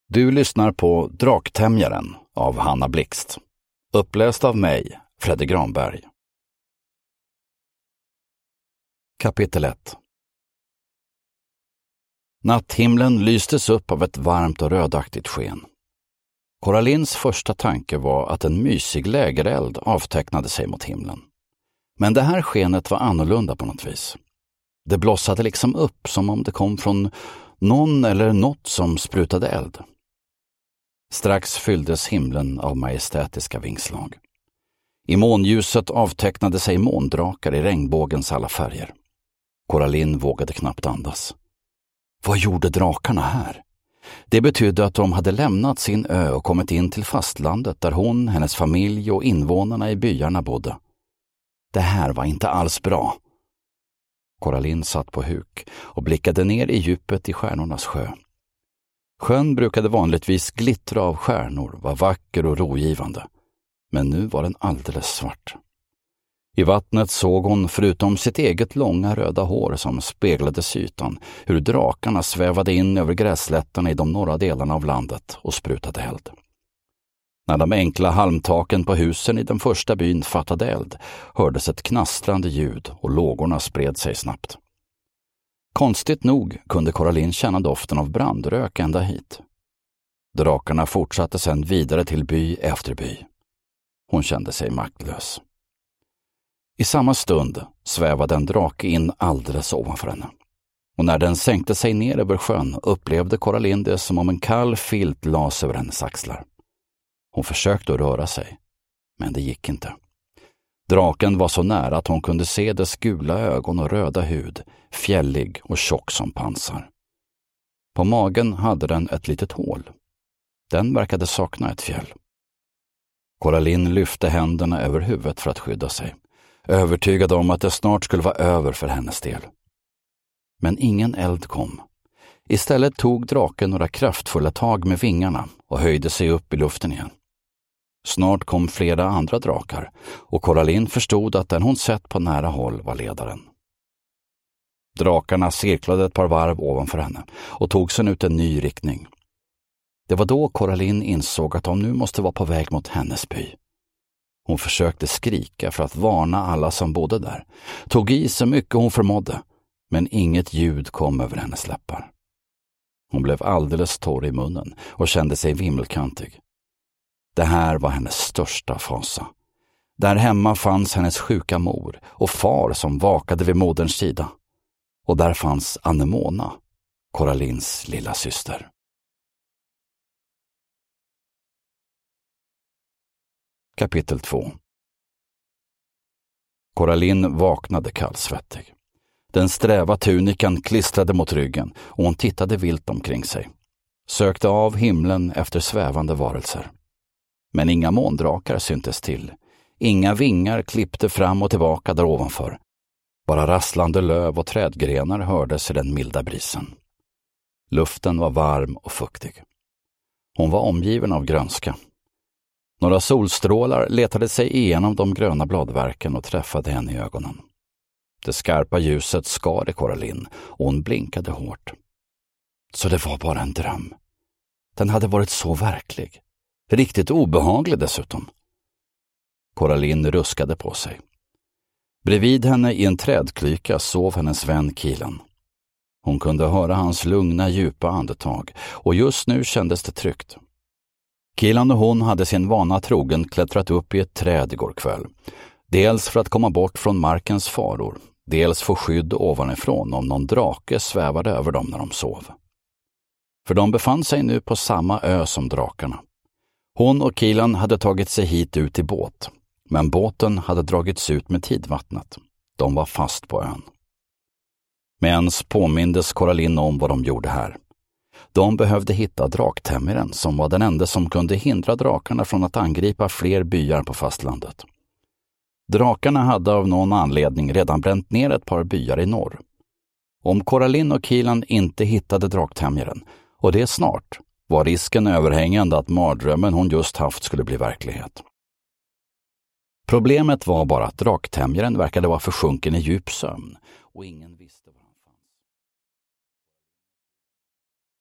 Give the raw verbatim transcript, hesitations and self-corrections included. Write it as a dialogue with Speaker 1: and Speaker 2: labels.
Speaker 1: Du lyssnar på Draktämjaren av Hanna Blixt. Uppläst av mig, Fredrik Granberg. Kapitel ett. Natthimlen lystes upp av ett varmt och rödaktigt sken. Coralins första tanke var att en mysig lägereld avtecknade sig mot himlen. Men det här skenet var annorlunda på något vis. Det blossade liksom upp som om det kom från någon eller något som sprutade eld. Strax fylldes himlen av majestätiska vingslag. I månljuset avtecknade sig måndrakar i regnbågens alla färger. Coralin vågade knappt andas. Vad gjorde drakarna här? Det betydde att de hade lämnat sin ö och kommit in till fastlandet där hon, hennes familj och invånarna i byarna bodde. Det här var inte alls bra. Coralin satt på huk och blickade ner i djupet i stjärnornas sjö. Sjön brukade vanligtvis glittra av stjärnor, var vacker och rogivande. Men nu var den alldeles svart. I vattnet såg hon, förutom sitt eget långa röda hår som speglades i ytan, hur drakarna svävade in över gräslättarna i de norra delarna av landet och sprutade eld. När de enkla halmtaken på husen i den första byn fattade eld hördes ett knastrande ljud och lågorna spred sig snabbt. Konstigt nog kunde Coralin känna doften av brandrök ända hit. Drakarna fortsatte sedan vidare till by efter by. Hon kände sig maktlös. I samma stund svävade en drake in alldeles ovanför henne. Och när den sänkte sig ner över sjön upplevde Coralin det som om en kall filt las över hennes axlar. Hon försökte att röra sig, men det gick inte. Draken var så nära att hon kunde se dess gula ögon och röda hud, fjällig och tjock som pansar. På magen hade den ett litet hål. Den verkade sakna ett fjäll. Coralin lyfte händerna över huvudet för att skydda sig, övertygad om att det snart skulle vara över för hennes del. Men ingen eld kom. Istället tog draken några kraftfulla tag med vingarna och höjde sig upp i luften igen. Snart kom flera andra drakar och Coralin förstod att den hon sett på nära håll var ledaren. Drakarna cirklade ett par varv ovanför henne och tog sen ut en ny riktning. Det var då Coralin insåg att de nu måste vara på väg mot hennes by. Hon försökte skrika för att varna alla som bodde där, tog i så mycket hon förmådde, men inget ljud kom över hennes läppar. Hon blev alldeles torr i munnen och kände sig vimmelkantig. Det här var hennes största fasa. Där hemma fanns hennes sjuka mor och far som vakade vid moderns sida. Och där fanns Anemona, Coralins lilla syster. Kapitel två. Coralin vaknade kallsvettig. Den sträva tunikan klistrade mot ryggen och hon tittade vilt omkring sig. Sökte av himlen efter svävande varelser. Men inga måndrakar syntes till. Inga vingar klippte fram och tillbaka där ovanför. Bara rasslande löv och trädgrenar hördes i den milda brisen. Luften var varm och fuktig. Hon var omgiven av grönska. Några solstrålar letade sig igenom de gröna bladverken och träffade henne i ögonen. Det skarpa ljuset skar i Coralin och hon blinkade hårt. Så det var bara en dröm. Den hade varit så verklig. Riktigt obehaglig dessutom. Coralin ruskade på sig. Bredvid henne i en trädklyka sov hennes vän Kilan. Hon kunde höra hans lugna, djupa andetag och just nu kändes det tryggt. Kilan och hon hade sin vana trogen klättrat upp i ett träd igår kväll. Dels för att komma bort från markens faror, dels få skydd ovanifrån om någon drake svävade över dem när de sov. För de befann sig nu på samma ö som drakarna. Hon och Kilan hade tagit sig hit ut i båt, men båten hade dragits ut med tidvattnet. De var fast på ön. Med ens påmindes Coralin om vad de gjorde här. De behövde hitta Draktämjaren som var den enda som kunde hindra drakarna från att angripa fler byar på fastlandet. Drakarna hade av någon anledning redan bränt ner ett par byar i norr. Om Coralin och Kilan inte hittade Draktämjaren, och det snart, var risken överhängande att mardrömmen hon just haft skulle bli verklighet. Problemet var bara att Draktämjaren verkade vara försjunken i djup sömn och ingen visste vad